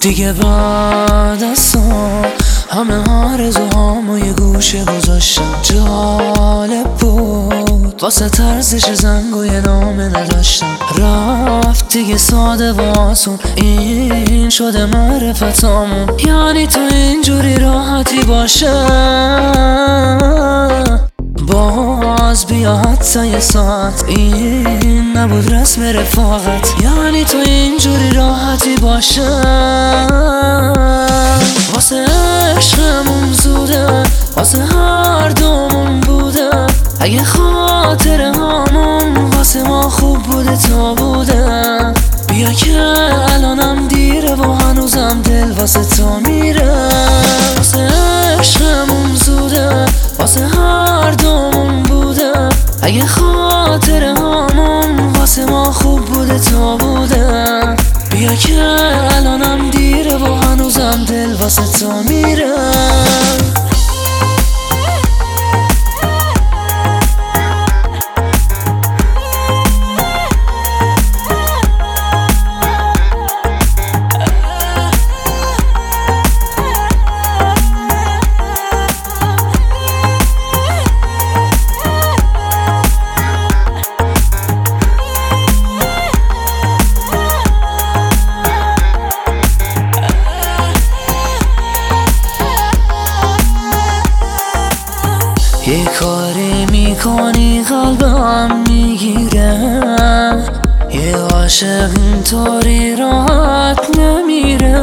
دیگه بعد از تو همه آرزوهامو یه گوشه گذاشتم. جالب بود واسه طرزش زنگ و یه نامه نداشتم. رفت دیگه ساده و آسون، این شده معرفتامون. یعنی تو اینجوری راحتی باشه باز بیا حتی یه ساعت، این نبود رسم رفاقت. یعنی تو اینجوری راحتی باشه واسه عشقمون زوده، واسه هر دومون بوده. اگه خاطره هامون واسه ما خوب بوده تا بوده، بیا که الانم دیره و هنوزم دل واسه تو میره. واسه عشقمون زوده، واسه هر دومون بوده. اگه خاطره هامون واسه ما خوب بوده تا بوده، بیا که الانم دیره و هنوزم دل واسه تو میره. یه کاری میکنی قلبم میگیره، یه عاشق اینطوری راحت نمیره.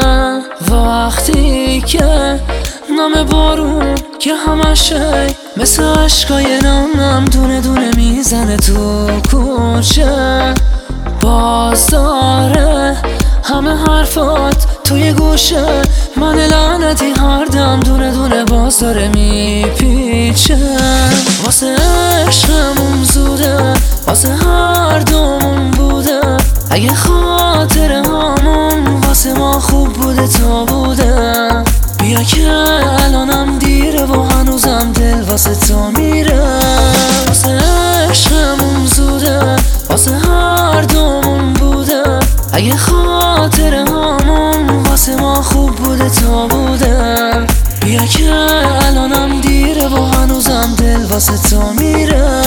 وقتی که نام بارون که همشه مثل عشقای نامم دونه دونه میزنه تو کوچه، باز داره همه حرفات توی گوشه. من لعنتی هر دم دونه دونه باز داره میپیچه. واسه عشقمون زوده، واسه هر دومون بوده. اگه خاطره هامون واسه ما خوب بوده تا بوده، بیا که الانم دیره و هنوزم دل واسه تو میره. واسه عشقمون زوده، واسه هر دومون بوده. اگه خاطره هامون واسه ما خوب بوده تا بوده، بیا که الانم دیره و هنوزم دل واسه تو میره.